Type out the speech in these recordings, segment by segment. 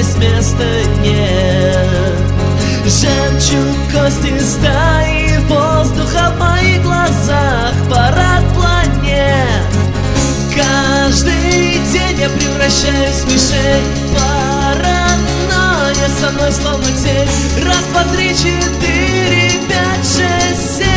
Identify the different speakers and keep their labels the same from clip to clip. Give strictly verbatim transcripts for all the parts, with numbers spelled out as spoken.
Speaker 1: здесь места нет. Жемчуг, кости, стаи, воздуха в моих глазах, парад планет. Каждый день я превращаюсь в мишень, паранойя со мной словно тень. Раз, два, три, четыре, пять, шесть, семь.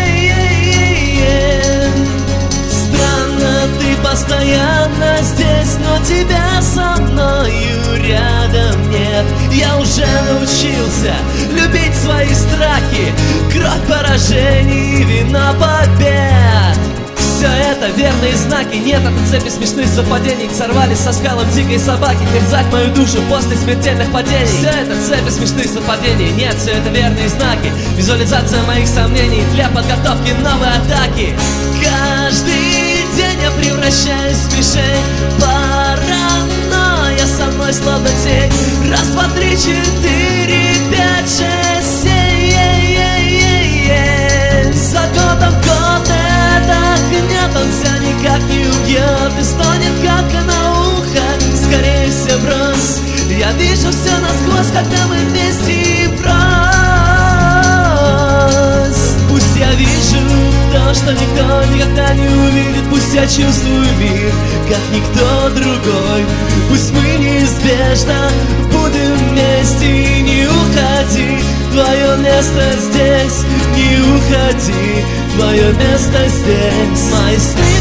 Speaker 1: Странно, ты постоянно здесь, но тебя со мною рядом нет. Я уже научился любить свои страхи, кровь поражений и вино побед. Все это верные знаки, нет этой цепи смешных совпадений. Сорвались со скалом дикой собаки, терзать мою душу после смертельных падений. Все это цепи смешных совпадений, нет, все это верные знаки. Визуализация моих сомнений для подготовки новой атаки. Каждый день я превращаюсь в мишень, паранойя со мной словно тень. Раз, два, три, четыре, пять, шесть, семь. За годом год этот гнет, он тебя никак не убьет и стонет, как на ухо, скорее все брось. Я вижу все насквозь, когда мы вместе и врозь. Пусть я вижу то, что никто никогда не увидит. Пусть я чувствую мир, как никто другой. Пусть мы неизбежно будем вместе. И не уходи, твое место здесь. Не уходи, твое место здесь. Мои сны